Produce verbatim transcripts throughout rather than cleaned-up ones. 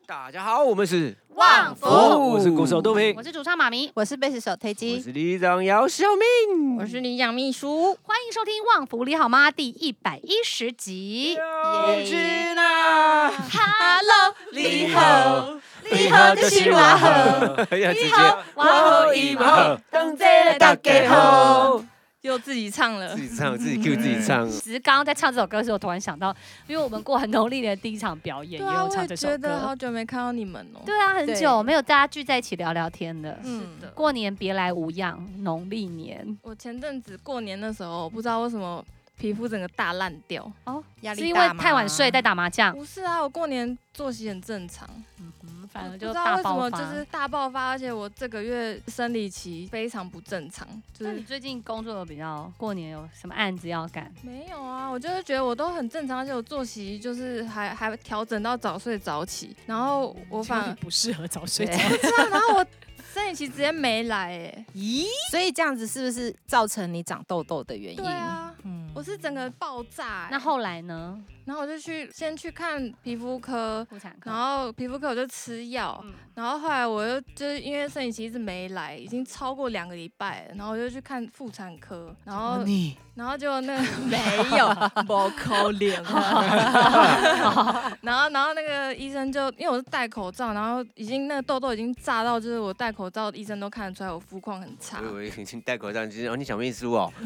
大家好，我们是旺福， 我是鼓手杜平， 我是主唱妈咪， 我是贝斯手推机， 我是里长姚小明， 我是里长秘书。 欢迎收听《旺福你好吗》第一百一十集。 有趣啦 Hello， 你好，你好就是我好， 你好我好伊嘛好，当这大家好。又自己唱了， 自己唱，自己 Q 自己唱。 只是刚刚在唱这首歌的时候，突然想到，因为我们过很农历年的第一场表演，也有唱这首歌。 我也觉得好久没看到你们哦。 对啊，很久没有大家聚在一起聊聊天的。 是的， 过年别来无恙，农历年。 我前阵子过年的时候，不知道为什么皮肤整个大烂掉哦， 压力是因为太晚睡在打麻将？ 不是啊，我过年作息很正常。 嗯哼，反正就不知道为什大爆发。 么就是大爆发，而且我这个月生理期非常不正常。就是那你最近工作有比较，过年有什么案子要赶？ 没有啊，我就是觉得我都很正常，而且我作息就是还还调整到早睡早起，然后我反而不适合早睡早起。 不知道，然后我生理期直接没来哎， 咦？ 所以这样子是不是造成你长痘痘的原因？ 对啊，嗯，我是整个爆炸欸。 那后来呢？ 然后我就去先去看皮肤科， 妇产科， 然后皮肤科我就吃药， 嗯然后后来我又就是因为生理期一直没来，已经超过两个礼拜了，然后我就去看妇产科，然后你然后就那个没有，不可怜。然后然后那个医生就因为我是戴口罩，然后已经那个痘痘已经炸到，就是我戴口罩医生都看得出来我肤况很差。 我以为你戴口罩，你是哦，你小秘书哦。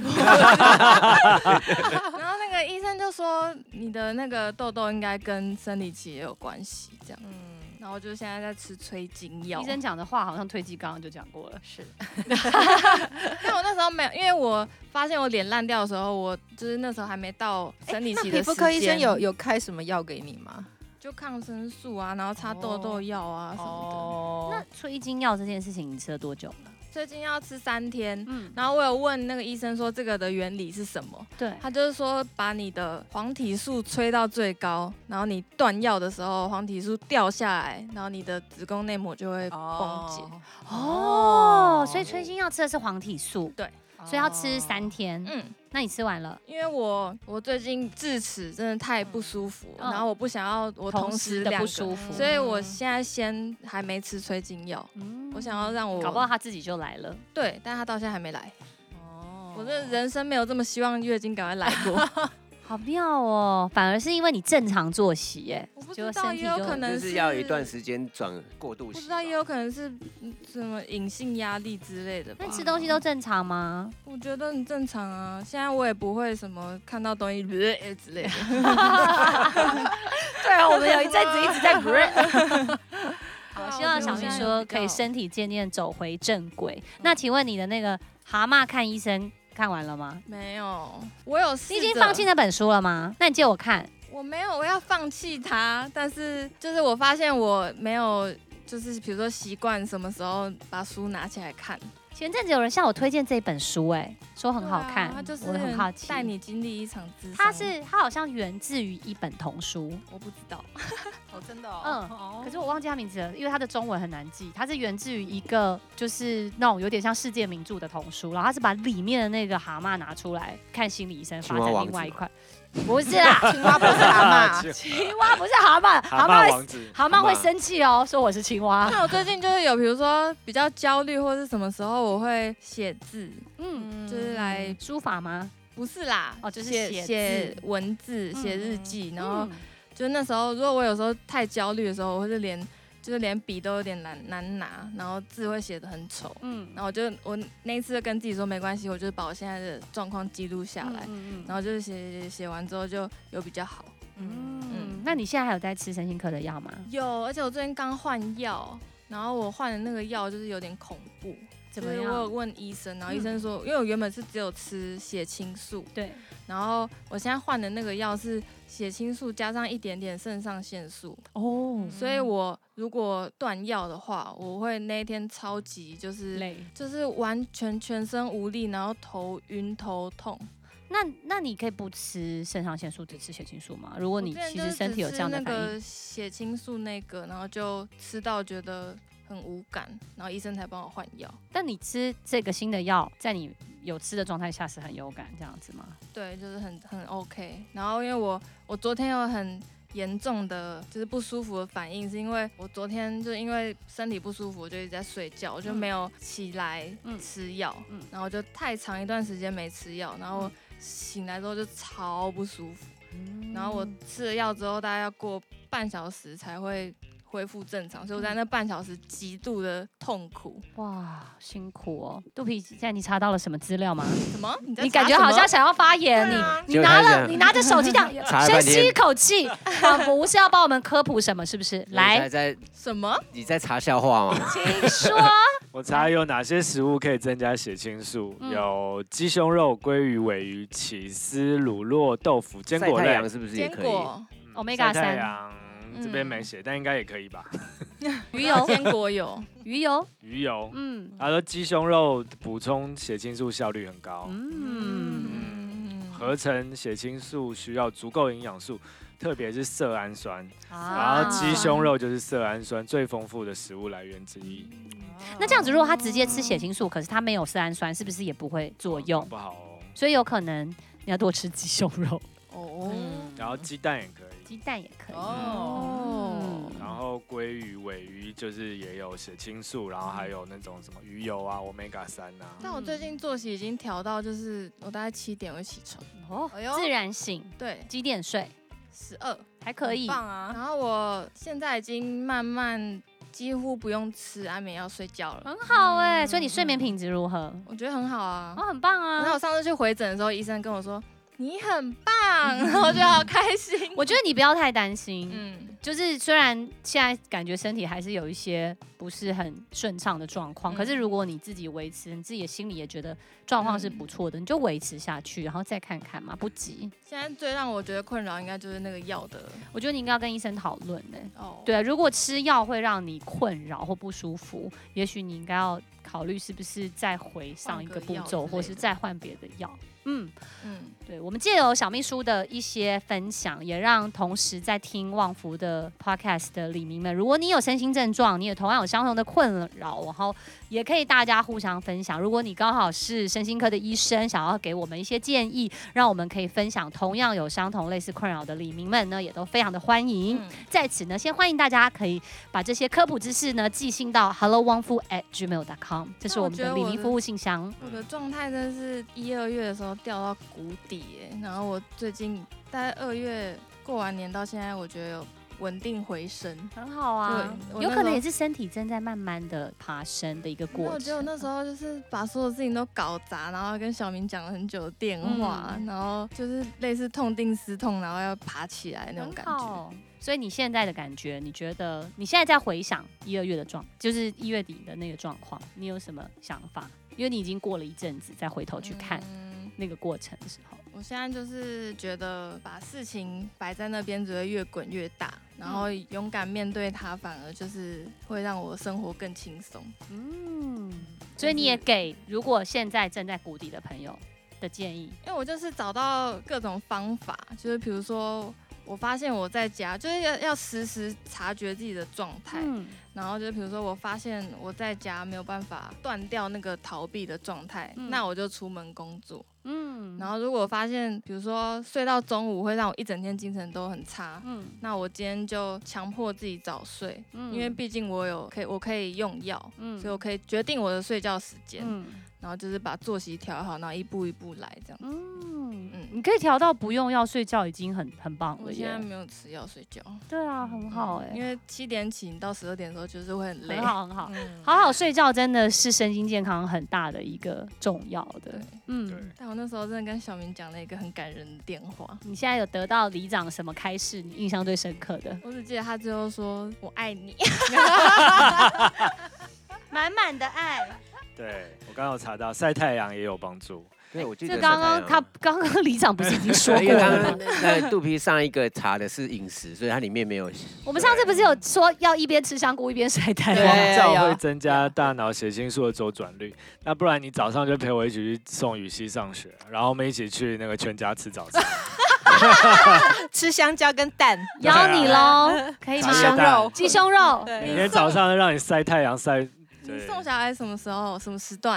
然后那个医生就说你的那个痘痘应该跟生理期也有关系，这样。嗯。然后我就现在在吃催经药。 医生讲的话好像推机刚刚就讲过了，是。 因为我那时候没有，因为我发现我脸烂掉的时候，我就是那时候还没到生理期的时间。 皮肤科医生有有开什么药给你吗？ 就抗生素啊，然后擦痘痘药啊什么的。 哦， 那催经药这件事情你吃了多久了？ 最近要吃三天， 嗯， 然后我有问那个医生说这个的原理是什么， 对， 他就是说把你的黄体素吹到最高，然后你断药的时候黄体素掉下来，然后你的子宫内膜就会崩解。 哦，所以催经药吃的是黄体素， 对， 所以要吃三天。 嗯， 那你吃完了？ 因为我我最近智齿真的太不舒服， 嗯然后我不想要我同时的两个不舒服， 所以我现在先还没吃催经药， 嗯我想要让我搞不好他自己就来了。 对，但他到现在还没来。 哦我这人生没有这么希望月经赶快来过。 好妙哦，反而是因为你正常作息耶， 我不结果知道，也有身体就可能就是要一段时间转过渡期。 不知道，也有可能是嗯什么隐性压力之类的吧。 那吃东西都正常吗？ 我觉得很正常啊。现在我也不会什么看到东西呃之类的。 对啊，我们有一阵子一直在 break。好， 啊希望小秘书可以身体渐渐走回正轨。那请问你的那个蛤蟆看医生看完了吗？ 没有，我有试着。 你已经放弃那本书了吗？那你借我看。 我没有，我要放弃它，但是就是我发现我没有，就是比如说习惯什么时候把书拿起来看。 前阵子有人向我推荐这本书，哎，说很好看， 对啊它就是我很好奇。 带你经历一场咨商。 它是它好像源自于一本童书， 我不知道。 哦，真的哦， 嗯哦可是我忘记它名字了，因为它的中文很难记。它是源自于一个就是那种有点像世界名著的童书，然后它是把里面的那个蛤蟆拿出来看心理医生，发展另外一块。不是啦， 青蛙不是蛤蟆， 青蛙不是蛤蟆， 蛤蟆会王子， 蛤蟆会生气哦，说我是青蛙。 那我最近就是有，比如说比较焦虑或是什么时候，我会写字， 嗯， 就是来书法吗？ 不是啦， 哦就是写写写字文字、写日记，然后嗯就那时候，如果我有时候太焦虑的时候，我会是连就是连笔都有点难难拿，然后字会写得很丑。 嗯然后我就我那一次就跟自己说没关系，我就把我现在的状况记录下来， 嗯然后就是写写写写完之后就有比较好。 嗯嗯那你现在还有在吃身心科的药吗？ 有，而且我最近刚换药，然后我换的那个药就是有点恐怖。 怎么就是我有样？ 问医生，然后医生说，因为我原本是只有吃血清素， 对， 然后我现在换的那个药是血清素加上一点点肾上腺素， 哦， 所以我如果断药的话，我会那一天超级就是累。 就是完全全身无力，然后头晕头痛。 那那你可以不吃肾上腺素，只吃血清素吗？如果你我之前其实就是只身体有这样的吃反应， 那个血清素那个，然后就吃到觉得很无感，然后医生才帮我换药。 但你吃这个新的药，在你有吃的状态下是很有感这样子吗？ 对，就是很很 OK。然后因为我我昨天有很严重的就是不舒服的反应，是因为我昨天就因为身体不舒服，我就一直在睡觉，我就没有起来吃药， 嗯嗯然后就太长一段时间没吃药，然后醒来之后就超不舒服， 嗯然后我吃了药之后，大概要过半小时才会恢复正常，所以我在那半小时极度的痛苦。 哇，辛苦哦，肚皮，现在你查到了什么资料吗？ 什么？你在你感觉好像想要发言， 对啊你你拿结果他这样了你拿着手机讲， 查了深半天吸一口气，仿佛是要帮我们科普什么，是不是？ 你来， 在什么？ 你在查笑话吗？ 请说。 我查有哪些食物可以增加血清素？ 嗯有鸡胸肉、鲑鱼、尾鱼、起司、乳酪、豆腐、坚果类晒太阳。是不是也可以？ 坚果、 嗯 Omega 晒太三阳这边没写，但应该也可以吧？ 鱼油、 坚果有。 鱼油， 鱼油， 嗯他说鸡胸肉补充血清素效率很高， 嗯， 嗯， 合成血清素需要足够营养素，特别是色氨酸。 啊然后鸡胸肉就是色氨酸最丰富的食物来源之一。 那这样子，如果他直接吃血清素，可是他没有色氨酸，是不是也不会作用？ 不好哦。 所以有可能你要多吃鸡胸肉， 哦然后鸡蛋也可以。 鸡蛋也可以。 哦， 然后鲑鱼、尾鱼就是也有血清素，然后还有那种什么鱼油啊、omega 三啊。 但我最近作息已经调到，就是我大概七点会起床， 哦哎呦自然醒， 对， 几点睡？ 十二还可以。 棒啊！ 然后我现在已经慢慢几乎不用吃安眠药睡觉了， 很好哎、所以你睡眠品质如何？ 我觉得很好啊。 哦，很棒啊！ 然后我上次去回诊的时候，医生跟我说你很棒，然后我就好开心。 我觉得你不要太担心， 嗯， 就是虽然现在感觉身体还是有一些不是很顺畅的状况， 嗯可是如果你自己维持，你自己的心里也觉得状况是不错的，你就维持下去，然后再看看嘛，不急。 现在最让我觉得困扰应该就是那个药的我觉得你应该要跟医生讨论呢。 哦， 对，如果吃药会让你困扰或不舒服，也许你应该要考虑是不是再回上一个步骤， 换个药之类的或是再换别的药。嗯， 嗯， 对，我们借由小秘书的一些分享，也让同时在听旺福的 podcast 的李民们，如果你有身心症状，你也同样有相同的困扰，然后也可以大家互相分享。如果你刚好是身心科的医生，想要给我们一些建议，让我们可以分享同样有相同类似困扰的李民们呢，也都非常的欢迎。 嗯在此呢，先欢迎大家可以把这些科普知识呢寄信到 hello wang fu at gmail dot com， 这是我们的李民服务信箱。 我的状态真的是一二月的时候掉到谷底耶，然后我最近大概二月过完年到现在，我觉得有稳定回升。 很好啊， 对我那时候有可能也是身体正在慢慢的爬升的一个因为过程。 我觉得我那时候就是把所有事情都搞砸，然后跟小明讲了很久的电话， 嗯然后就是类似痛定思痛，然后要爬起来那种感觉。 很好。所以你现在的感觉，你觉得你现在在回想一二月的状，就是一月底的那个状况，你有什么想法？因为你已经过了一阵子，再回头去看嗯那个过程的时候， 我现在就是觉得把事情摆在那边只会越滚越大，然后勇敢面对它，反而就是会让我生活更轻松。 嗯，所以你也给如果现在正在谷底的朋友的建议， 因为我就是找到各种方法，就是比如说，我发现我在家就是要要时时察觉自己的状态， 嗯然后就比如说我发现我在家没有办法断掉那个逃避的状态， 嗯那我就出门工作。 嗯然后如果发现，比如说睡到中午会让我一整天精神都很差， 嗯那我今天就强迫自己早睡， 嗯因为毕竟我有可以我可以用药， 嗯所以我可以决定我的睡觉时间， 嗯然后就是把作息调好，然后一步一步来这样。 嗯嗯你可以调到不用药睡觉，已经很很棒了我现在耶。 没有吃药睡觉， 对啊，很好哎、 因为七点起到十二点的时候就是会很累。 很好很好。 嗯， 好好睡觉真的是身心健康很大的一个重要的对。 嗯对， 但我那时候真的跟小明讲了一个很感人的电话， 你现在有得到里长什么开示？你印象最深刻的？ 我只记得他最后说“我爱你满满的爱。 对我刚刚有查到晒太阳也有帮助。 对，我记得这刚刚他刚刚里长不是已经说过因为刚了吗刚？那肚皮上一个查的是饮食，所以它里面没有。 我们上次不是有说要一边吃香菇一边晒太对阳？ 光照会增加大脑血清素的周转率。那不然你早上就陪我一起去送雨熙上学，然后我们一起去那个全家吃早餐。 吃香蕉跟蛋， 邀你喽，可以吗？ 鸡胸肉鸡胸肉， 对每天早上让你晒太阳晒。”。 你对送小孩什么时候？什么时段？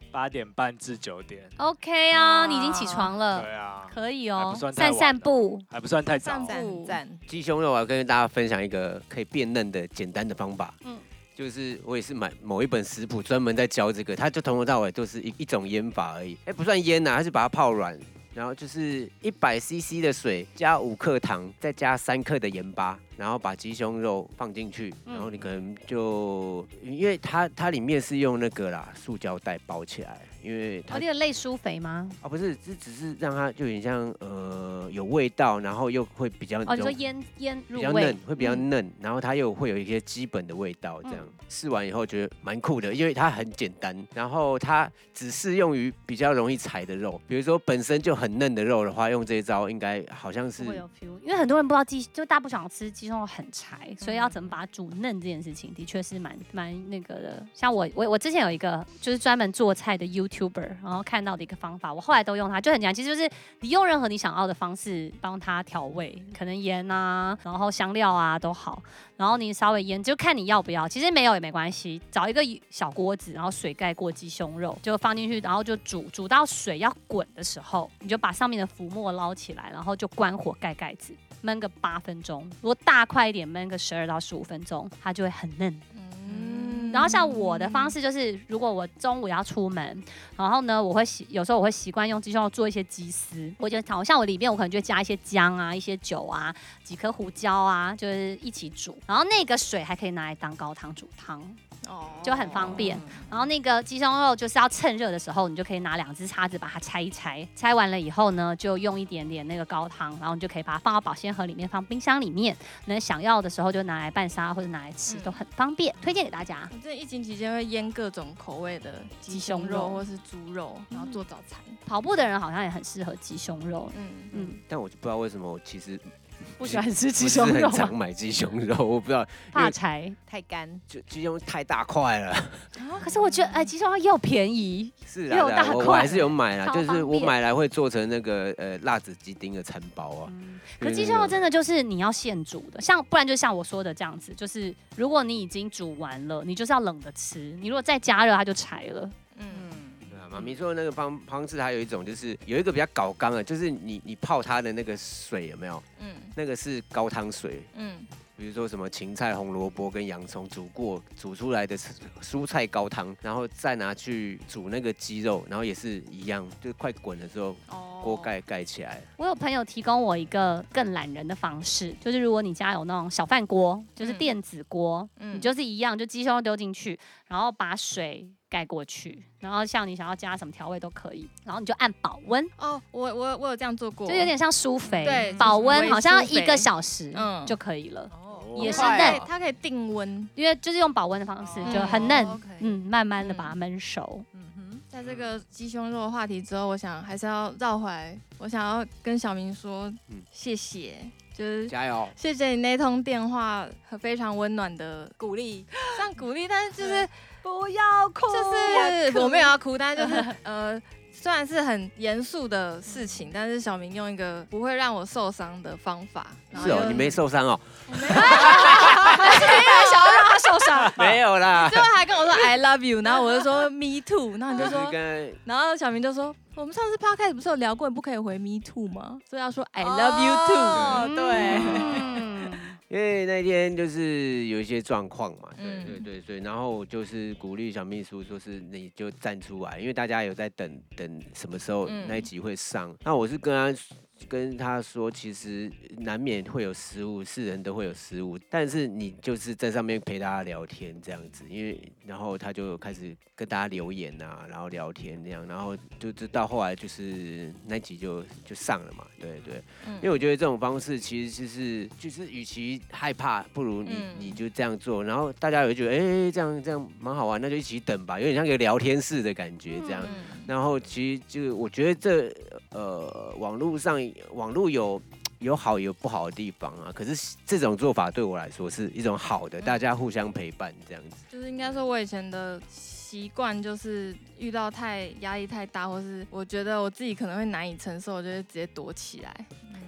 八点半至九点。 OK 啊，你已经起床了， 对啊， 可以哦还不算，太晚散散步。 还不算太早。 散步赞赞， 鸡胸肉，我要跟大家分享一个可以变嫩的简单的方法。 嗯嗯，就是我也是买某一本食谱专门在教这个，它就从头到尾都是一一种腌法而已。哎，不算腌呐、啊，它是把它泡软。然后就是一百 C C 的水加五克糖，再加三克的盐巴，然后把鸡胸肉放进去， 嗯然后你可能就因为它它里面是用那个啦塑胶袋包起来，因为它哦，你有类疏肥吗？ 啊不是，这只是让它就有点像呃有味道，然后又会比较哦，你说容腌腌入味比较嫩，，会比较嗯嫩，然后它又会有一些基本的味道，这样试完以后觉得蛮酷的，因为它很简单，然后它只适用于比较容易柴的肉，比如说本身就很嫩的肉的话，用这一招应该好像是不会有 feel，因为很多人不知道鸡，就大家不想吃鸡胸肉很柴，所以要怎么把它煮嫩这件事情，的确是蛮蛮那个的。像我我我之前有一个就是专门做菜的 YouTuber， 然后看到的一个方法，我后来都用它，就很简单，其实就是你用任何你想要的方式帮它调味，可能盐啊，然后香料啊都好，然后你稍微腌，就看你要不要，其实没有也没关系，找一个小锅子，然后水盖过鸡胸肉，就放进去，然后就煮，煮到水要滚的时候，你就把上面的浮沫捞起来，然后就关火盖盖子，焖个八分钟。如果大块一点，焖个十二到十五分钟，它就会很嫩。 嗯然后像我的方式就是，如果我中午要出门，然后呢，我会习有时候我会习惯用鸡胸肉做一些鸡丝，我就好像我里面我可能就会加一些姜啊、一些酒啊、几颗胡椒啊，就是一起煮，然后那个水还可以拿来当高汤煮汤。 哦就很方便。然后那个鸡胸肉就是要趁热的时候，你就可以拿两只叉子把它拆一拆，拆完了以后呢，就用一点点那个高汤，然后你就可以把它放到保鲜盒里面，放冰箱里面。那想要的时候就拿来拌沙或者拿来吃， 嗯都很方便，推荐给大家。 我这疫情期间会腌各种口味的鸡胸鸡胸肉肉或是猪肉，然后做早餐。 跑步的人好像也很适合鸡胸肉， 嗯嗯， 嗯， 但我就不知道为什么我其实不喜欢吃不是鸡胸肉很常吗？ 买鸡胸肉，我不知道， 怕柴。 太干， 就鸡胸太大块了。 可是我觉得，哎，鸡胸肉又便宜， 是啦， 又是啦大块我我还是有买啦， 超就是我方便买来会做成那个呃辣子鸡丁的餐包啊。 嗯，可是鸡胸肉真的就是你要现煮的，像不然就像我说的这样子，就是如果你已经煮完了，你就是要冷的吃，你如果再加热它就柴了。 嗯， 对啊，妈咪说的那个方方式还有一种就是有一个比较搞刚的，就是你你泡它的那个水有没有？ 嗯那个是高汤水， 嗯比如说什么芹菜、红萝卜跟洋葱煮过煮出来的蔬菜高汤，然后再拿去煮那个鸡肉，然后也是一样，就快滚的时候哦锅盖盖起来。 我有朋友提供我一个更懒人的方式，就是如果你家有那种小饭锅，就是嗯电子锅， 嗯你就是一样，就鸡胸肉丢进去，然后把水盖过去，然后像你想要加什么调味都可以，然后你就按保温， 哦，我我我有这样做过， 就有点像舒肥， 对保温就是微好像舒肥一个小时嗯就可以了。 哦也是它可以嫩它可以定温， 因为就是用保温的方式， 哦就很嫩， OK 嗯，慢慢的把它焖熟。 嗯哼， 在这个鸡胸肉的话题之后，我想还是要绕回来，我想要跟小明说嗯谢谢，就是加油！ 谢谢你那通电话和非常温暖的鼓励，算鼓励，但是就是不要哭， 就是我没有要哭，但是就是呃。虽然是很严肃的事情，但是小明用一个不会让我受伤的方法。然后是哦， 又你没受伤哦？ 我没有想要让他受伤， 没有啦， 最后还跟我说 I love you，然后我就说 me too，然后你就就是说， 跟然后小明就说，我们上次 podcast 不是有聊过，你不可以回 me too 吗？所以要说 I love you too。 哦对， 嗯因为那天就是有一些状况嘛，对嗯对对，所以然后我就是鼓励小秘书，说是你就站出来，因为大家有在等等什么时候嗯那一集会上。那我是跟他跟他说，其实难免会有失误，是人都会有失误，但是你就是在上面陪大家聊天这样子，因为然后他就开始跟大家留言啊，然后聊天这样，然后就就到后来就是那集就就上了嘛，对对。 嗯因为我觉得这种方式其实就是就是，与其害怕，不如你、 嗯你就这样做，然后大家也会觉得，哎、这样这样蛮好玩，那就一起等吧，有点像一个聊天室的感觉这样。 嗯然后其实就我觉得这呃网络上网络有有好有不好的地方啊，可是这种做法对我来说是一种好的， 嗯大家互相陪伴这样子。 就是应该说，我以前的习惯就是遇到太压力太大，或是我觉得我自己可能会难以承受，我就会直接躲起来。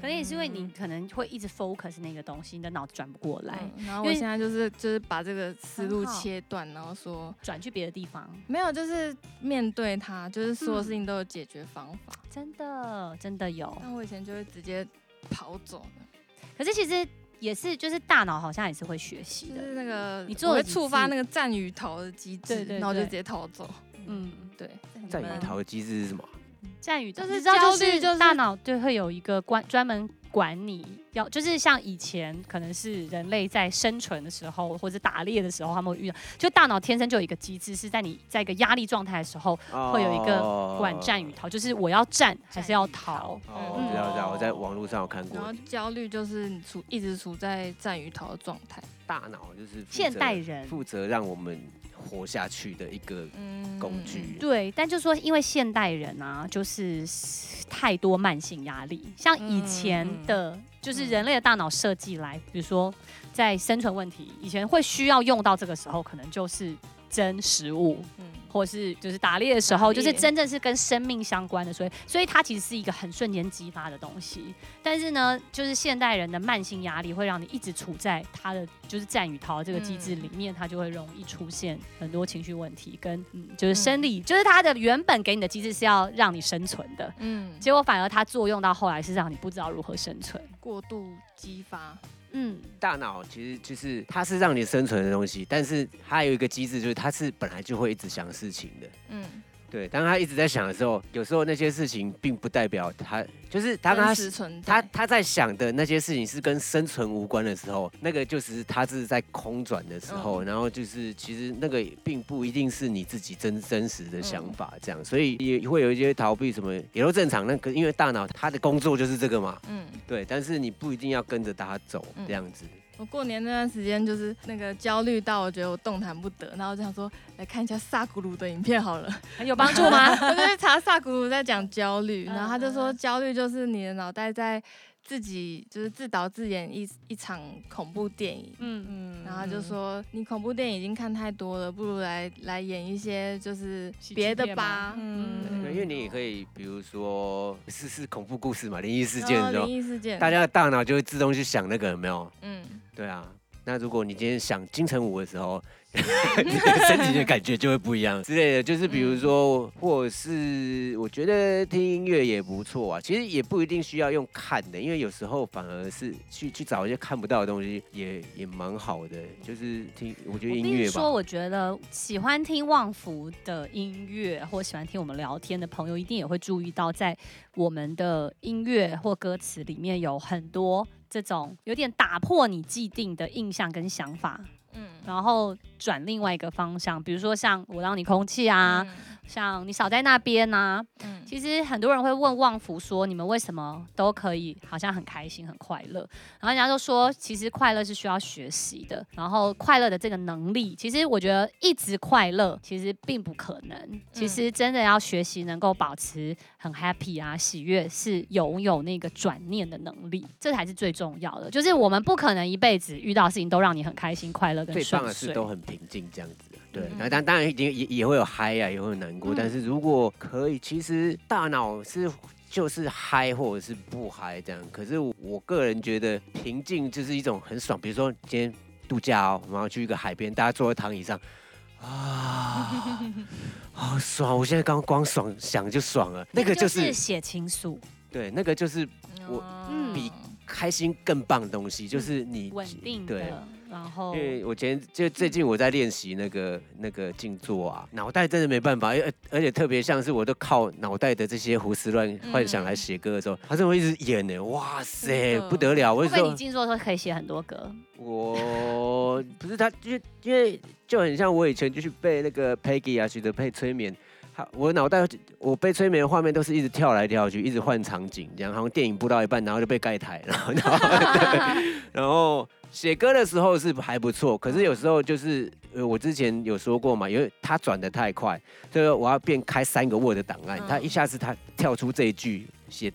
可能也是因为你可能会一直 focus 那个东西，你的脑子转不过来， 嗯然后我现在就是就是把这个思路很好切断，然后说转去别的地方。 没有，就是面对它，就是所有事情都有解决方法。 真的真的有， 但我以前就会直接跑走的， 可是其实也是，就是大脑好像也是会学习的。 就是那个你做了几我会触发次那个战与逃的机制， 对对然后就对直接逃走。 嗯， 对， 战与逃的机制是什么？ 战与就是你知道焦虑就是大脑就会有一个管专门管你要，就是像以前可能是人类在生存的时候或者打猎的时候，他们会遇到，就大脑天生就有一个机制，是在你在一个压力状态的时候，会有一个管战与逃，就是我要战还是要逃。 哦，我知道，知道，我在网络上有看然后过。 焦虑就是你处一直处在战与逃的状态。 大脑就是负责现代人负责让我们活下去的一个嗯工具。 对，但就说因为现代人啊，就是太多慢性压力，像以前的，就是人类的大脑设计来，比如说在生存问题，以前会需要用到这个时候，可能就是争食物， 嗯或是就是打猎的时候， 打猎就是真正是跟生命相关的，所以所以它其实是一个很瞬间激发的东西。但是呢，就是现代人的慢性压力会让你一直处在他的就是战与逃这个机制里面，它就会容易出现很多情绪问题，跟嗯就是生理，就是它的原本给你的机制是要让你生存的， 嗯， 结果反而它作用到后来是让你不知道如何生存。 过度激发。 嗯， 大脑其实就是它是让你生存的东西，但是它有一个机制，就是它是本来就会一直想事情的。 嗯， 对，当他一直在想的时候，有时候那些事情并不代表他，就是他跟他真实存在。 他他在想的那些事情是跟生存无关的时候，那个就是他是在空转的时候， 嗯然后就是其实那个并不一定是你自己真真实的想法，这样，所以也会有一些逃避什么也都正常。那个因为大脑它的工作就是这个嘛， 嗯， 对，但是你不一定要跟着它走嗯这样子。 我过年那段时间就是那个焦虑到，我觉得我动弹不得，然后我就想说来看一下萨古鲁的影片好了。 很有帮助吗？ 我就去查萨古鲁在讲焦虑， 嗯然后他就说焦虑就是你的脑袋在自己就是自导自演一一场恐怖电影。 嗯， 嗯然后他就说，你恐怖电影已经看太多了，不如来来演一些就是喜剧别的片吗吧。 嗯对，因为你也可以，比如说是是恐怖故事嘛，灵异事件的时候然后灵，异事件， 大家的大脑就会自动去想那个有没有？ 嗯， 对啊，那如果你今天想金城武的时候，你的身体的感觉就会不一样之类的。就是比如说，或者是我觉得听音乐也不错啊。其实也不一定需要用看的，因为有时候反而是去去找一些看不到的东西也，也蛮好的。就是听，我觉得我音乐吧必须说，。我觉得喜欢听旺福的音乐，或喜欢听我们聊天的朋友，一定也会注意到，在我们的音乐或歌词里面有很多这种有点打破你既定的印象跟想法， 嗯然后转另外一个方向，比如说像我让你空气啊，像你少在那边呐、 嗯其实很多人会问旺福说，你们为什么都可以好像很开心很快乐？然后人家就说，其实快乐是需要学习的，然后快乐的这个能力，其实我觉得一直快乐其实并不可能。其实真的要学习能够保持很 happy 啊喜悦，是拥有那个转念的能力，这才是最重要的。就是我们不可能一辈子遇到的事情都让你很开心快乐跟最棒顺遂。 的是都很平静这样子。对， 嗯那当当然一定也也会有嗨啊，也会有难过。 嗯但是如果可以，其实大脑是就是嗨或者是不嗨这样。可是我个人觉得平静就是一种很爽。比如说今天度假哦，我们要去一个海边，大家坐在躺椅上，啊，好爽！我现在刚光爽想就爽了，那个就是血清素， 对，那个就是我嗯比开心更棒的东西，就是你稳定对。 的，然后因为我前就最近我在练习那个那个静坐啊，脑袋真的没办法，而而且特别像是我都靠脑袋的这些胡思乱幻想来写歌的时候，他真的会一直演呢，哇塞真的不得了！我就说会不会你静坐的时候可以写很多歌？ 我不是他，因为因为就很像我以前就去背那个 Peggy 啊，许德佩催眠。他我脑袋我被催眠的画面都是一直跳来跳去，一直换场景，这样好像电影播到一半，然后就被盖台，然后然后对然后写歌的时候是还不错，可是有时候就是呃我之前有说过嘛，因为他转得太快，所以我要变开三个 Word 档案， 嗯他一下子他跳出这一句写在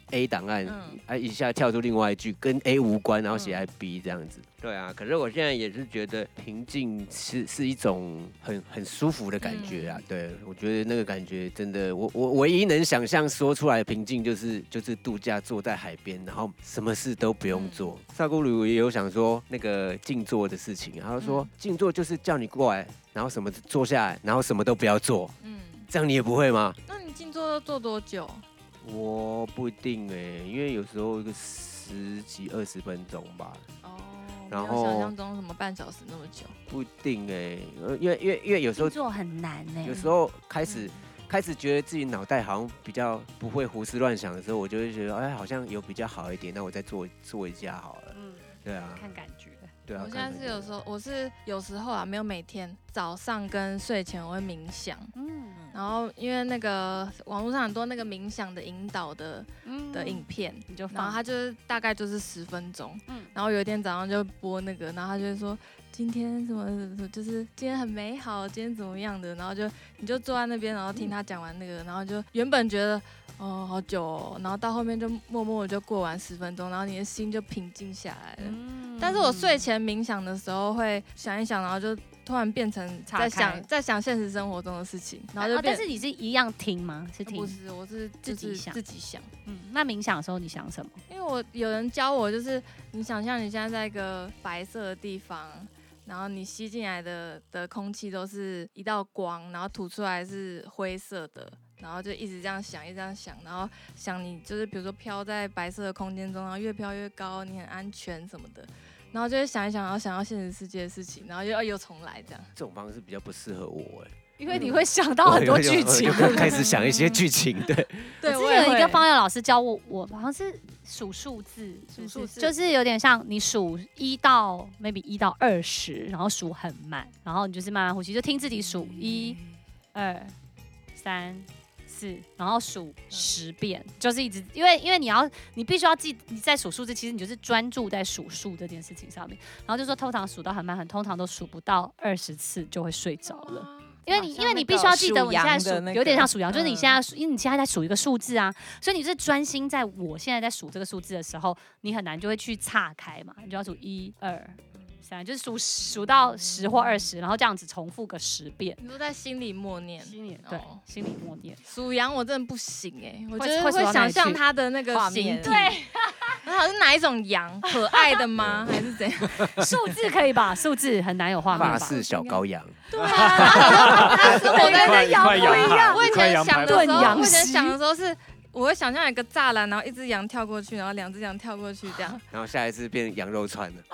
A 档案， 嗯啊一下跳出另外一句跟 A 无关，然后写在 B 这样子。对啊，可是我现在也是觉得平静是是一种很很舒服的感觉啊。对，我觉得那个感觉真的，我我唯一能想象说出来的平静就是就是度假坐在海边，然后什么事都不用做。萨古鲁也有想说那个静坐的事情，他就说静坐就是叫你过来，然后什么坐下来，然后什么都不要做。嗯，这样你也不会吗？ 那你静坐要坐多久？ 我不一定哎，因为有时候一个十几二十分钟吧。 哦， 然后没有想象中什么半小时那么久。 不一定哎，呃因为因为因为有时候做很难呢。 有时候开始开始觉得自己脑袋好像比较不会胡思乱想的时候，我就会觉得哎，好像有比较好一点，那我再做做一下好了。嗯，对啊， 看感觉。 对啊， 我现在是有时候，我是有时候啊，没有每天早上跟睡前我会冥想，嗯，然后因为那个网络上很多那个冥想的引导的、嗯、的影片，你就放，然后它就是大概就是十分钟，嗯，然后有一天早上就播那个，然后他就会说今天什么，就是今天很美好，今天怎么样的，然后就你就坐在那边，然后听他讲完那个，然后就原本觉得哦好久哦，然后到后面就默默的就过完十分钟，然后你的心就平静下来了。嗯但是我睡前冥想的时候会想一想，然后就突然变成在想在想现实生活中的事情，然后就变、 啊。但是你是一样听吗？是听？ 不是，我是自己想。 自己想。 嗯，那冥想的时候你想什么？ 因为我有人教我，就是你想象你现在在一个白色的地方，然后你吸进来的的空气都是一道光，然后吐出来是灰色的。然后就一直这样想，一直这样想，然后想你就是比如说飘在白色的空间中，然后越飘越高，你很安全什么的，然后就会想一想，然后想到现实世界的事情，然后又又重来这样。 这种方式比较不适合我哎， 因为你会想到很多剧情， 开始想一些剧情。对， 对我之前有一个方佑老师教我，我好像是数数字，数数字就是有点像你数一到 maybe 一到二十，然后数很慢，然后你就是慢慢呼吸，就听自己数一、二、三。四，然后数十遍，就是一直，因为因为你要，你必须要记，你在数数字，其实你就是专注在数数这件事情上面。然后就说，通常数到很慢，很通常都数不到二十次就会睡着了，因为你因为你必须要记得，你现在数有点像数羊，就是你现在数，因为你现在在数一个数字啊，所以你是专心在我现在在数这个数字的时候，你很难就会去岔开嘛，你就要数一二。就是数数到十或二十，然后这样子重复个十遍。 你都在心里默念， 心里对，哦、心里默念。 数羊我真的不行哎、欸，我觉得会想象他的那个形体。对，然后是哪一种羊？可爱的吗？还是怎样？ 数字可以吧？数字很难有画面吧。 法式小羔羊。 对啊，但是我跟那羊不一样。我以前想的时候，我以前想的时候是。我会想象一个栅栏，然后一只羊跳过去，然后两只羊跳过去，这样。 然后下一次变羊肉串了。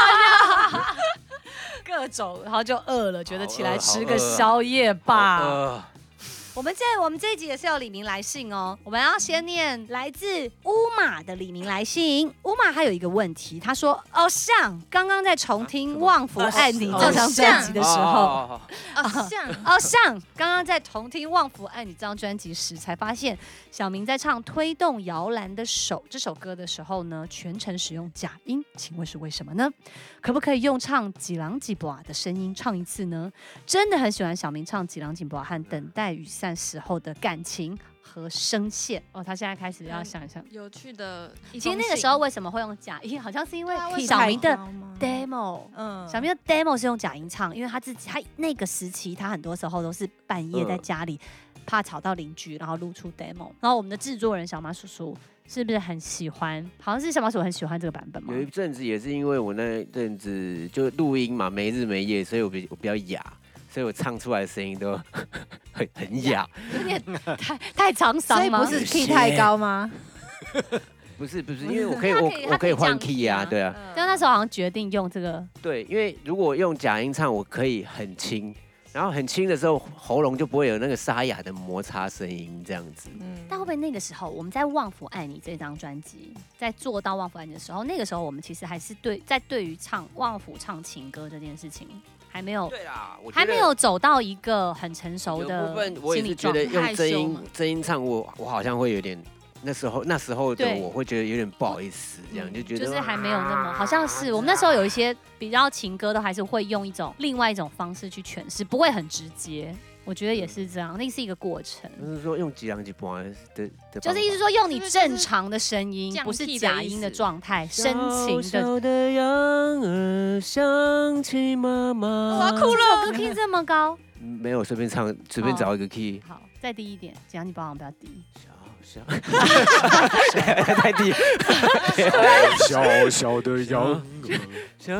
各种，然后就饿了，觉得起来吃个宵夜吧。我们这我们这一集也是有李明来信哦，我们要先念来自乌马的李明来信。乌马还有一个问题，他说：“偶像刚刚在重听《旺福爱你》这张专辑的时候， 偶像偶像刚刚在重听《旺福爱你》这张专辑时，才发现小明在唱《推动摇篮的手》这首歌的时候呢，全程使用假音，请问是为什么呢？可不可以用唱《几郎几波》的声音唱一次呢？真的很喜欢小明唱《几郎几波》和《等待雨散》时候的感情和声线哦，他现在开始要想一想有趣的。 其实那个时候为什么会用假音？好像是因为小明的 demo， 嗯，小明的 demo 是用假音唱，因为他自己他那个时期他很多时候都是半夜在家里，怕吵到邻居，然后录出 demo。然后我们的制作人小马叔叔是不是很喜欢？好像是小马叔叔很喜欢这个版本吗？ 有一阵子也是因为我那阵子就录音嘛，没日没夜，所以我比我比较哑。所以我唱出来的声音都很很哑， 有点太太沧桑吗？ 所以不是 key 太高吗？ 不是不是，因为我可以我我可以换 key 啊，对啊。 但那时候好像决定用这个。 对，因为如果用假音唱，我可以很轻，然后很轻的时候喉咙就不会有那个沙哑的摩擦声音这样子。 嗯。但会不会那个时候我们在《旺福爱你》这张专辑，在做到《旺福爱你》的时候，那个时候我们其实还是对在对于唱旺福唱情歌这件事情。还没有， 对啦， 还没有走到一个很成熟的部分。我也是觉得用真音真音唱，我我好像会有点，那时候那时候的我会觉得有点不好意思，这样就觉得就是还没有那么，好像是我们那时候有一些比较情歌都还是会用一种另外一种方式去诠释，不会很直接。 我觉得也是这样，那是一个过程。 就是说用几两几半的的， 就是意思说用你正常的声音，不是假音的状态，深情的。 小小的羊儿想起妈妈。 我要哭了，歌 key 这么高？ 没有，随便唱，随便找一个 key。 好，再低一点，只要你保养不要低。 小小，太低。 小小的羊， 小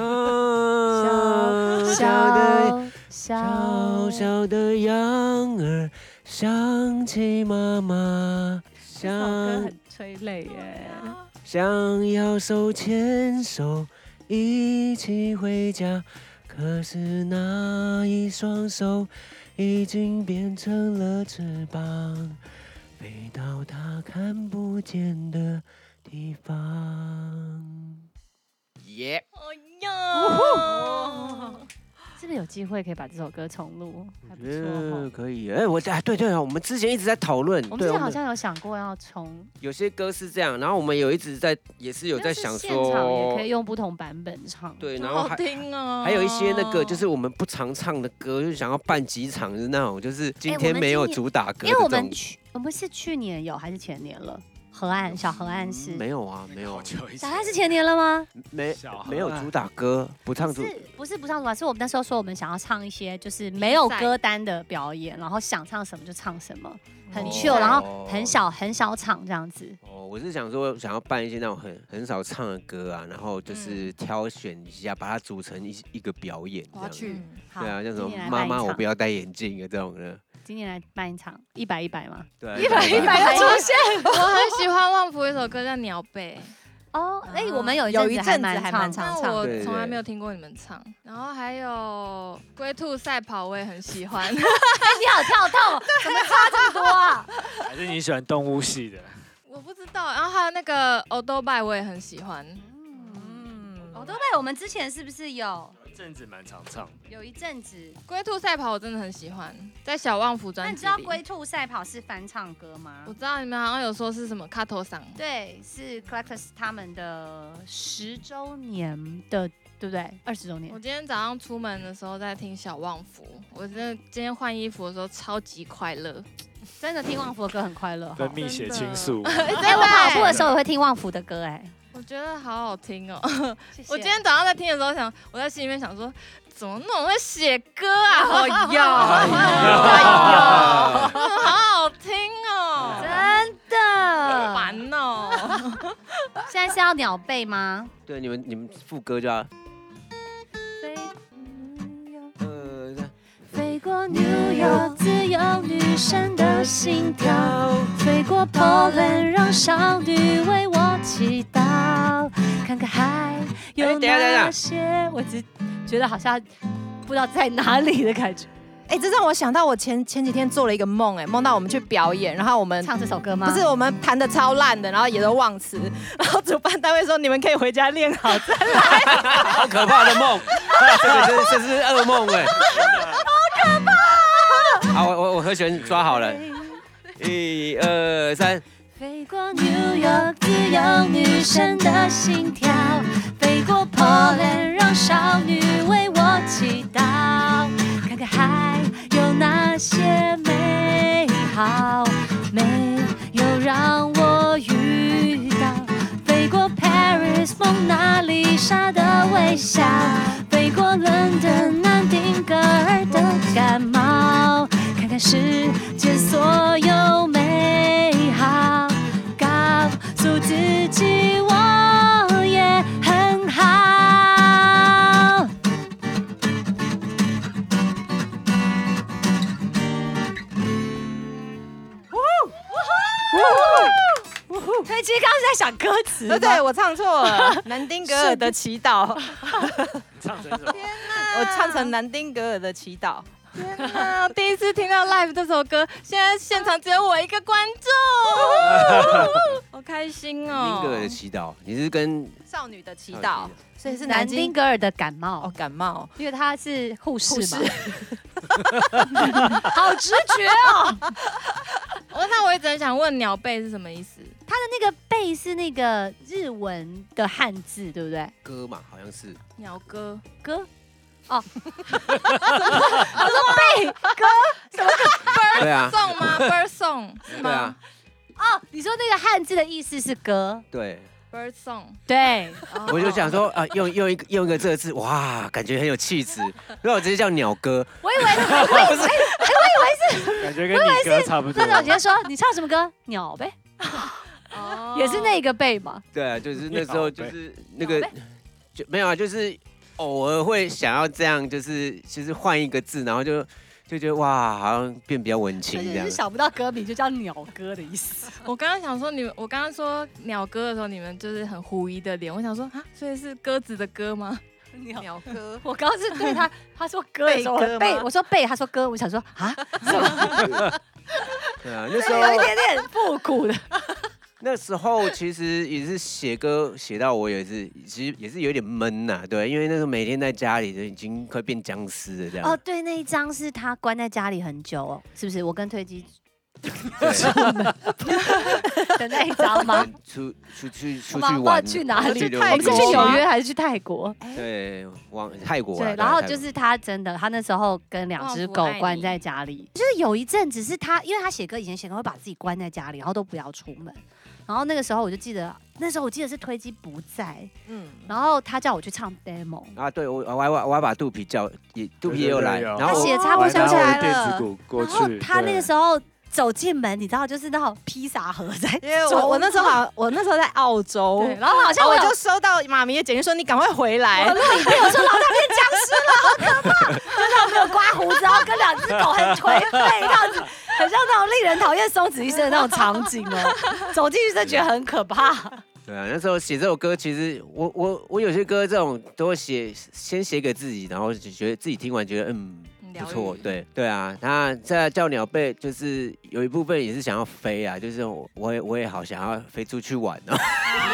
小的小小的羊儿想起妈妈， 这首歌很催泪耶。 想要手牵手一起回家，可是那一双手已经变成了翅膀，飞到他看不见的地方。耶！ 哎呀， 是不是有机会可以把这首歌重录？还不错嗯，可以。哎，我哎，对对啊，我们之前一直在讨论， 我们之前好像有想过要重， 有些歌是这样，然后我们有一直在，也是有在想现场也说， 可以用不同版本唱。 对，然后好还听哦。 还有一些那个就是我们不常唱的歌，就是想要办几场的那种，就是今哎天没有我们今年主打歌的因为我这种。 们去，我们是去年有还是前年了？河岸小河岸是没有啊，没有好，久以小前河岸是前年了吗？ 没小河岸没有主打歌，不唱主。 是不是不唱主打？是我们那时候说我们想要唱一些就是没有歌单的表演，然后想唱什么就唱什么，很哦 chill，然后很小很小场这样子。 哦，我是想说，想要办一些那种很很少唱的歌啊，然后就是挑选一下，把它组成一一个表演这样子。 去。 好对啊，像什么今年来妈妈办一场我不要戴眼镜的这种的。 今年来办一场一百一百吗？ 对啊， 一百一百要出现我很喜欢旺福一首歌叫《鸟背哦！哎，我们有有一一阵子还蛮》， 阵子还蛮常但我对对从来没有听过你们唱。然后还有《龟兔赛跑》，我也很喜欢。 你好跳痛，怎么差这么多啊？ 还是你喜欢动物系的？ 我不知道。然后还有那个《Old Bye》，我也很喜欢。 嗯，哦，对，我们之前是不是有有阵子蛮常唱。 有一阵子？ 《龟兔赛跑》我真的很喜欢，在小旺福那专辑里。 你知道《龟兔赛跑》是翻唱歌吗我？知道你们好像有说是什么卡头桑。 对，是 Collectors 他们的十周年的，对不对？二十周年我。今天早上出门的时候在听小旺福，我真的今天换衣服的时候超级快乐。 真的听旺福的歌很快乐哈分。泌血清素， 哎，我跑步的时候也会听旺福的歌，哎， 我觉得好好听哦。 谢谢我今天早上在听的时候想，我在心里面想说，怎么那么会写歌啊？好要，好好听哦， 真的烦哦。 现在是要鸟背吗？ 对，你们你们副歌就要。 飞呃， 飞过 New York， 自由女神的心跳，飞过 Poland， 让少女为我祈祷，看看还有哎等一下等一下哪些，我只觉得好像不知道在哪里的感觉。 哎，这让我想到我前前几天做了一个梦，哎，梦到我们去表演，然后我们唱这首歌吗？ 不是我们弹的超烂的，然后也都忘词，然后主办单位说你们可以回家练好再来。 好可怕的梦，这个真这是噩梦哎，好可怕！好，我我我和弦抓好了，一二三。 飞过 New York， 自由女神的心跳，飞过 Poland， 让少女为我祈祷，看看还有哪些美好没有让我遇到，飞过 Paris， 蒙娜丽莎的微笑，飞过伦敦南丁格尔的感冒，看看世界所有美好，告诉自己我也很好。推机刚刚是在想歌词吗， 对对，我唱错了，南丁格尔的祈祷， 唱成什么？ 我唱成南丁格尔的祈祷。 天哪！第一次听到 Live 这首歌，现在现场只有我一个观众，好开心哦！ 丁格尔的祈祷，你是跟少女的祈少祷女， 所以是南南京丁格尔的感冒哦，感冒。 因为他是护士护嘛士， 好直觉哦。 我那我一直很想问鸟背是什么意思？ 他的那个背是那个日文的汉字，对不对？ 歌嘛，好像是鸟歌， 歌哦，他说贝歌什么歌？ 对啊， 送吗 ？bird song 是吗？ 对啊， 哦，你说那个汉字的意思是歌？ 对。 bird song， 对， 我就想说啊，用用一个用一个这个字，哇，感觉很有气质，那我直接叫鸟哥。 我以为，我以为，哎，我以为是， 感觉跟你歌差不多。 那我直接说你唱什么歌？鸟呗， 哦也是那个贝嘛。 对啊，就是那时候就是那个就没有啊，就是偶尔会想要这样，就是就是换一个字，然后就。就觉得哇，好像变比较文青这样。 是想不到歌名就叫鸟歌的意思。 我刚刚想说你们，我刚刚说鸟歌的时候，你们就是很狐疑的脸。我想说啊，所以是鸽子的歌吗？ 鸟鸟歌， 我刚刚是对他，他说歌的时候贝歌吗贝，我说贝，他说歌，我想说啊，什么？ 对啊，那时候有一点点复古的。 那时候其实也是写歌写到我也是，其实也是有点闷呐、对，因为那时候每天在家里就已经快变僵尸了这样。 哦，对，那一张是他关在家里很久哦，是不是？我跟推机的那一张吗？ 出出去出我们去玩， 去哪里？ 去我们是去纽约还是去泰国？ 对，往泰国啊。 对，然后就是他真的，他那时候跟两只狗关在家里，就是有一阵子是他，因为他写歌以前写歌会把自己关在家里，然后都不要出门。然后那个时候我就记得，那时候我记得是推机不在，嗯，然后他叫我去唱 demo 啊，对我我还我还把肚皮叫，也肚皮也有来，然后他写插播想起来电子了， 鼓过然后去。 他那个时候走进门，你知道，就是那种披萨盒在因为我我那时候好像我那时候在澳洲， 对，然后好像我我有就收到妈咪的简讯说你赶快回来。 我录影片，我说老大变僵尸了，好可怕！就是他没有刮胡子，然后跟两只狗很颓废这样子，很像那种令人讨厌松子医生的那种场景哦。走进去就觉得很可怕。 对啊，那时候写这首歌，其实我我我有些歌这种都会写，先写给自己，然后就觉得自己听完觉得嗯不错，对对啊。那在叫鸟贝，就是有一部分也是想要飞啊，就是我我也我也好想要飞出去玩哦。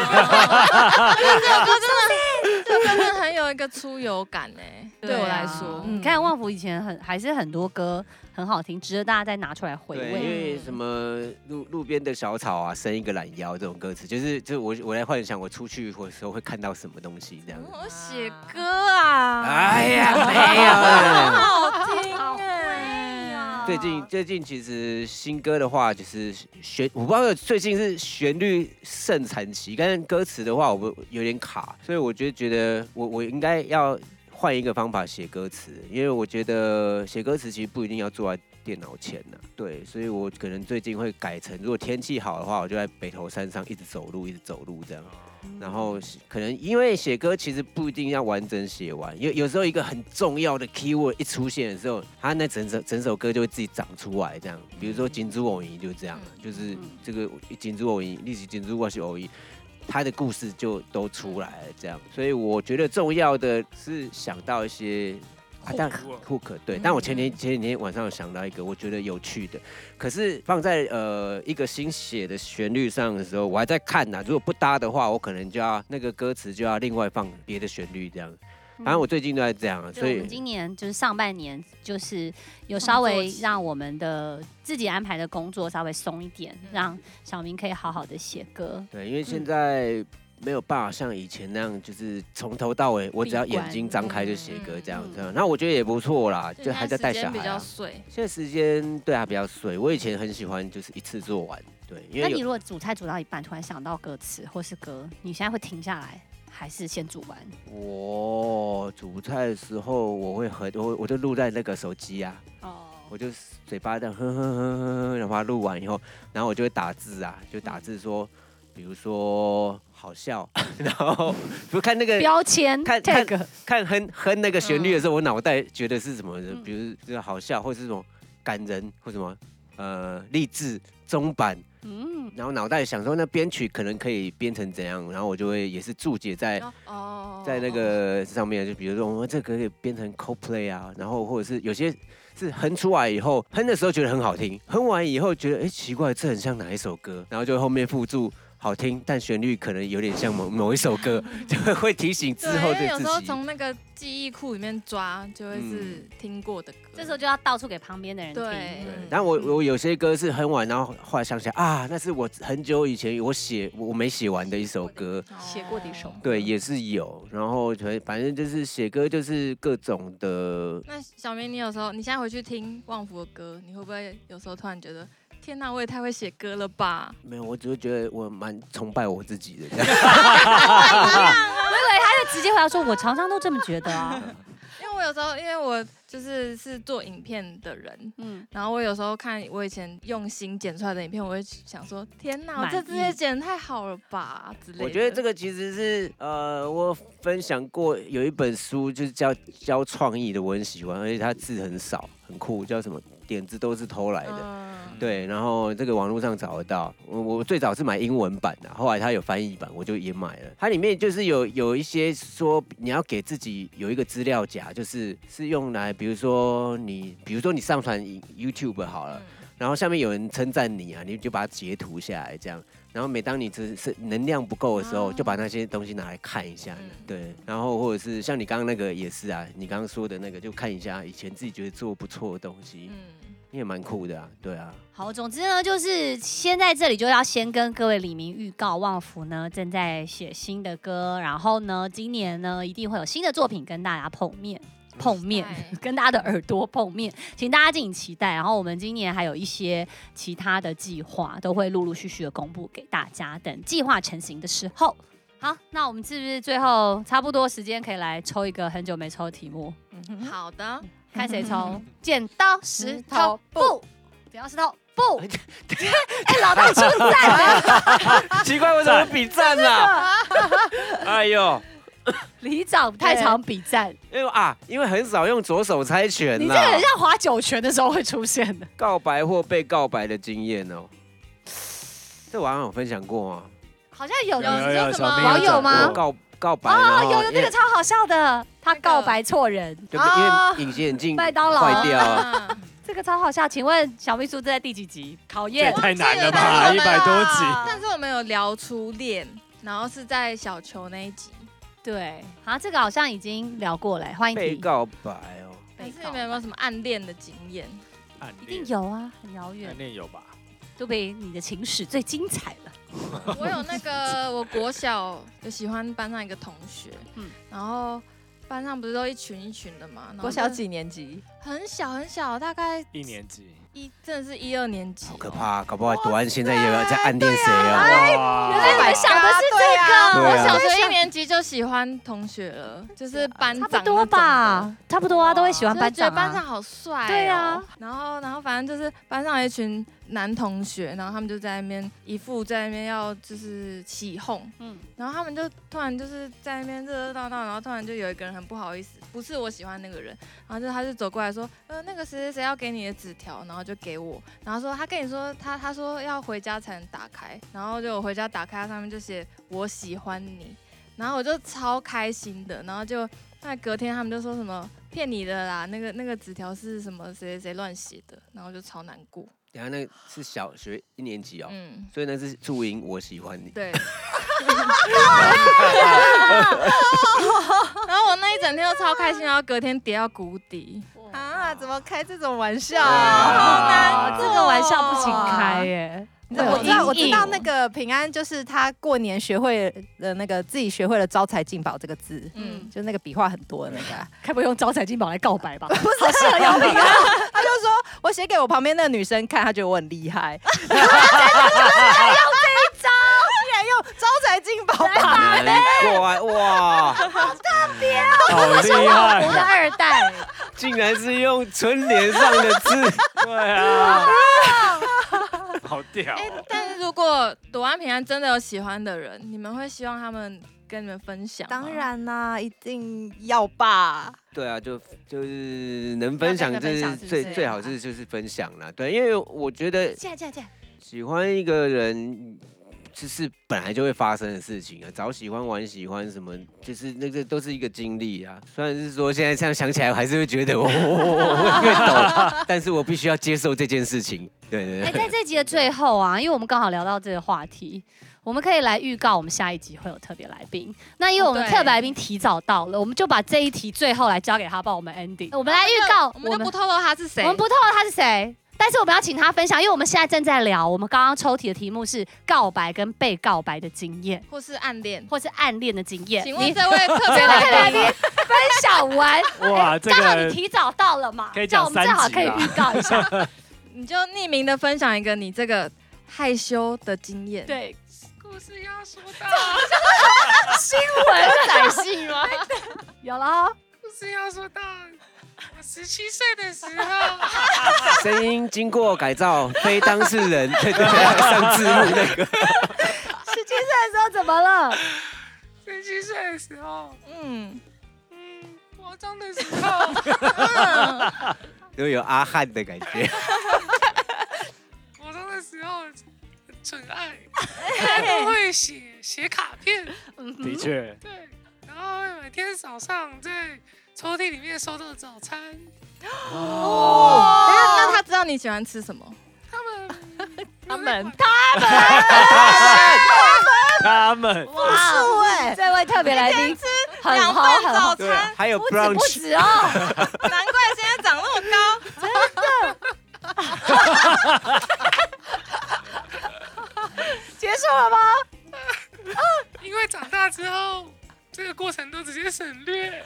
这个真的很有一个出游感哎，对我来说， 你看旺福以前很还是很多歌很好听，值得大家再拿出来回对，因味。 为什么路路边的小草啊，伸一个懒腰这种歌词，就是就我我在幻想我出去的时候会看到什么东西这样。 我写歌啊， 哎呀，没有啊。 好听好哎啊最近最近其实新歌的话，就是旋，我不知道最近是旋律盛产期，但是歌词的话，我有点卡，所以我就觉得我我应该要换一个方法写歌词，因为我觉得写歌词其实不一定要坐在电脑前呢、对，所以我可能最近会改成，如果天气好的话，我就在北投山上一直走路，一直走路这样。然后可能因为写歌其实不一定要完整写完，有有时候一个很重要的 keyword 一出现的时候，它那整首整首歌就会自己长出来这样。比如说《金珠偶仪》就这样，就是这个《金珠偶仪》历史金珠我是偶仪，它的故事就都出来了这样。所以我觉得重要的是想到一些。啊，但 hook 对，但我前天前几天晚上有想到一个我觉得有趣的，可是放在呃一个新写的旋律上的时候，我还在看呐、如果不搭的话，我可能就要那个歌词就要另外放别的旋律这样。反正我最近都在这样啊，所以我们今年就是上半年，就是有稍微让我们的自己安排的工作稍微松一点，让小明可以好好的写歌。 对，因为现在。没有办法像以前那样，就是从头到尾，我只要眼睛张开就写歌这样子。那我觉得也不错啦，就还在带小孩、啊。 比较碎， 现在时间对啊比较碎。我以前很喜欢就是一次做完，对。因为那你如果煮菜煮到一半，突然想到歌词或是歌，你现在会停下来，还是先煮完？ 我煮菜的时候，我会和我我就录在那个手机啊。哦。我就嘴巴这样哼哼哼哼哼，然后它录完以后，然后我就会打字啊，就打字说。比如说好笑，然后比如看那个标签， 看看看哼哼那个旋律的时候，我脑袋觉得是什么？比如就是好笑，或是什么感人，或什么呃励志中版，嗯，然后脑袋想说那编曲可能可以编成怎样，然后我就会也是注解在哦在那个上面，就比如说我们这个可以编成 Coldplay 啊，然后或者是有些是哼出来以后，哼的时候觉得很好听，哼完以后觉得哎奇怪，这很像哪一首歌，然后就后面附注。 好听，但旋律可能有点像某某一首歌，就会提醒之后的自己。 有时候从那个记忆库里面抓，就会是听过的歌。 这时候就要到处给旁边的人听。 对， 但我我有些歌是很晚，然后后来想起来啊，那是我很久以前我写我没写完的一首歌， 写过的一首。 对，也是有。然后反正就是写歌，就是各种的。 那小明，你有时候你现在回去听旺福的歌，你会不会有时候突然觉得？天哪，我也太会写歌了吧！ 没有，我只是觉得我蛮崇拜我自己的。 我以为他就直接回答说：“我常常都这么觉得啊。” 因为我有时候，因为我就是是做影片的人，嗯，然后我有时候看我以前用心剪出来的影片，我会想说：天哪，我这支也剪得太好了吧之类的。 我觉得这个其实是呃，我分享过有一本书，就是教教创意的，我很喜欢，而且它字很少，很酷，叫什么？点子都是偷来的，嗯、对，然后这个网络上找得到。我我最早是买英文版的，后来它有翻译版，我就也买了。它里面就是有有一些说你要给自己有一个资料夹，就是是用来，比如说你，比如说你上传 YouTube 好了，嗯、然后下面有人称赞你啊，你就把它截图下来，这样。然后每当你只是能量不够的时候，就把那些东西拿来看一下，对。然后或者是像你刚刚那个也是啊，你刚刚说的那个，就看一下以前自己觉得做不错的东西，嗯，你也蛮酷的啊，对啊。 好，总之呢，就是先在这里就要先跟各位李明预告，旺福呢正在写新的歌，然后呢，今年呢一定会有新的作品跟大家碰面。碰面，跟大家的耳朵碰面，请大家敬请期待。然后我们今年还有一些其他的计划，都会陆陆续续的公布给大家。等计划成型的时候，好，那我们是不是最后差不多时间可以来抽一个很久没抽的题目？ 嗯、好的， 看谁抽。剪刀石头布，剪刀石头布。哎，老大出战了， 奇怪，为什么比战啊？哎呦！ 里长太常比战， 因为啊，因为很少用左手猜拳啦。 你这个很像划九拳的时候会出现的告白或被告白的经验哦。这网上有分享过吗？ 好像有， 有有有什么网友吗？ 告告白哦，有有那个超好笑的，他告白错人， 因为隐形眼镜麦当劳坏掉啊。 这个超好笑，请问小秘书这在第几集？考验太难了吧，一百多集。 但是我们有聊初恋，然后是在小球那一集。 对，好，这个好像已经聊过了，欢迎被告白哦。 可是你们有没有什么暗恋的经验？ 暗恋一定有啊，很遥远。 暗恋有吧？ 杜比，你的情史最精彩了。 我有那个，我国小有喜欢班上一个同学，嗯，然后班上不是都一群一群的嘛？ 国小几年级？ 很小很小，大概一年级。 一真的是一二年级， 好可怕，搞不好朵安现在也有在暗恋谁哦。原来你们想的是这个， 我小学一年级就喜欢同学了，就是班长。 差不多吧，差不多啊，都会喜欢班长。 觉得班长好帅。 对啊， 然后然后反正就是班上有一群男同学，然后他们就在那边一副在那边要就是起哄，嗯，然后他们就突然就是在那边热热闹闹，然后突然就有一个人很不好意思，不是我喜欢那个人，然后就他就走过来说，呃，那个谁谁谁要给你的纸条，然后就给我，然后说他跟你说他他说要回家才能打开，然后就我回家打开，上面就写我喜欢你，然后我就超开心的，然后就那隔天他们就说什么骗你的啦，那个那个纸条是什么谁谁谁乱写的，然后就超难过。 等下那是小学一年级哦，嗯，所以那是注音我喜欢你。 对。然后我那一整天都超开心，然后隔天跌到谷底。 啊，怎么开这种玩笑？ 好难，这个玩笑不行开耶。 我知道，我知道那个平安就是他过年学会了那个自己学会了招财进宝这个字，嗯，就那个笔画很多的那个， 该不会用招财进宝来告白吧？ 不是，好适合姚平安。他就说我写给我旁边那个女生看，他觉得我很厉害。他用这一招，竟然用招财进宝吧？ 难怪哇， 好特别哦， 好厉害！ 我的二代竟然是用春联上的字， 对啊。好屌、哦！哎、 欸，但是如果朵安平安真的有喜欢的人，你们会希望他们跟你们分享吗？ 当然啦、啊，一定要吧。 对啊，就就是能分享，就是最最好是就是分享啦。对，因为我觉得喜欢一个人，就是本来就会发生的事情啊。早喜欢晚喜欢什么，就是那个都是一个经历啊。虽然是说现在这样想起来，我还是会觉得我我会越抖，但是我必须要接受这件事情。对对对。 哎，在这集的最后啊，因为我们刚好聊到这个话题， 我们可以来预告我们下一集会有特别来宾。那因为我们哦特别来宾提早到了，我们就把这一题最后来交给他帮我们 ending。我们来预告， 我们就不透露他是谁， 我们不透露他是谁。但是我们要请他分享，因为我们现在正在聊，我们刚刚抽题的题目是告白跟被告白的经验， 或是暗恋， 或是暗恋的经验。 请问这位特别来宾分享完， 哇，这刚好你个提早到了嘛， 可以讲这样我们正好可以三集预告一下。 你就匿名的分享一个你这个害羞的经验。 对， 故事要说到， 新闻仔戏吗？有了哦， 故事要说到，我十七岁的时候， 声音经过改造，非当事人，对对对，上字幕那个。 十七岁的时候怎么了？ 十七岁的时候， 嗯嗯，国中的时候， 都有阿汉的感觉。 国中的时候很纯爱，都会写写卡片， 的确， 对，然后会每天早上在抽屉里面收到早餐。 哦，那他知道你喜欢吃什么？ 他们， 他们他们哇， 哎， 这位特别来宾很两好份早很好， 对， 餐， 还有不止不 brunch， 止哦。 难怪现在长那么高。 结束了吗？ 因为长大之后，这个过程都直接省略，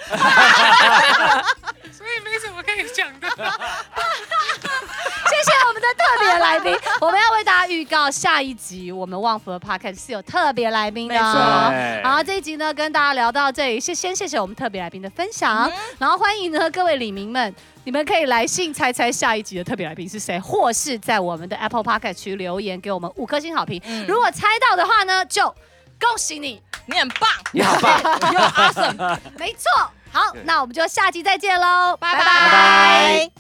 所以没什么可以讲的。 谢谢我们的特别来宾，我们要为大家预告下一集，我们旺福的 podcast 是有特别来宾的哦。 对好，这一集呢跟大家聊到这里，先先谢谢我们特别来宾的分享，然后欢迎呢各位李民们，你们可以来信猜猜下一集的特别来宾是谁，或是在我们的 Apple Podcast 区留言给我们五颗星好评。 嗯如果猜到的话呢，就恭喜你， 你很棒， 你好棒。 又 awesome。 没错。好，那我们就下集再见喽， 拜拜拜。